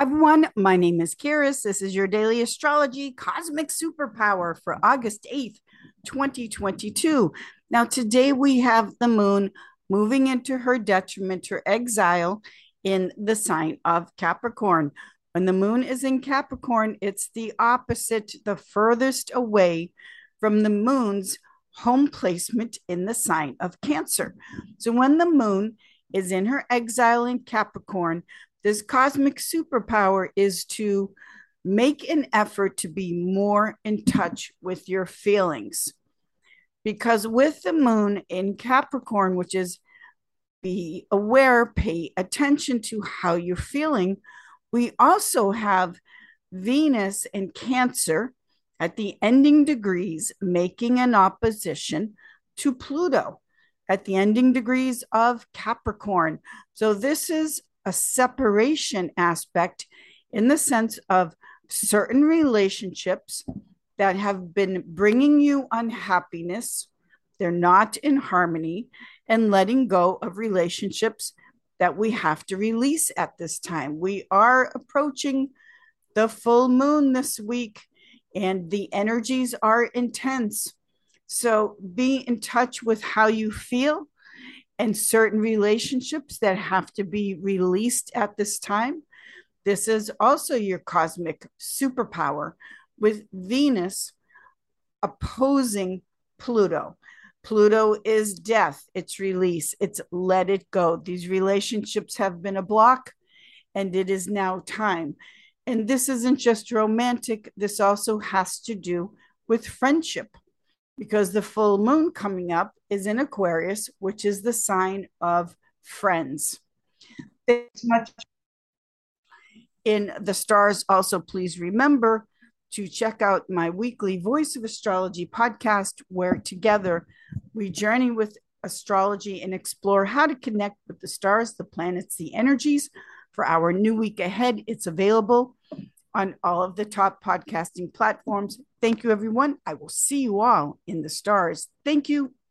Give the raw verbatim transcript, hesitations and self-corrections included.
Everyone, my name is Kiris. This is your daily astrology cosmic superpower for August eighth, twenty twenty-two. Now, today we have the moon moving into her detriment, her exile in the sign of Capricorn. When the moon is in Capricorn, it's the opposite, the furthest away from the moon's home placement in the sign of Cancer. So when the moon is in her exile in Capricorn, this cosmic superpower is to make an effort to be more in touch with your feelings. Because with the moon in Capricorn, which is be aware, pay attention to how you're feeling, we also have Venus in Cancer at the ending degrees, making an opposition to Pluto at the ending degrees of Capricorn. So this is a separation aspect in the sense of certain relationships that have been bringing you unhappiness. They're not in harmony, and letting go of relationships that we have to release at this time. We are approaching the full moon this week, and the energies are intense. So be in touch with how you feel and certain relationships that have to be released at this time. This is also your cosmic superpower with Venus opposing Pluto. Pluto is death, it's release, it's let it go. These relationships have been a block, and it is now time. And this isn't just romantic, this also has to do with friendship, because the full moon coming up is in Aquarius, which is the sign of friends. Thanks much in the stars. Also, please remember to check out my weekly Voice of Astrology podcast, where together we journey with astrology and explore how to connect with the stars, the planets, the energies for our new week ahead. It's available on all of the top podcasting platforms. Thank you, everyone. I will see you all in the stars. Thank you.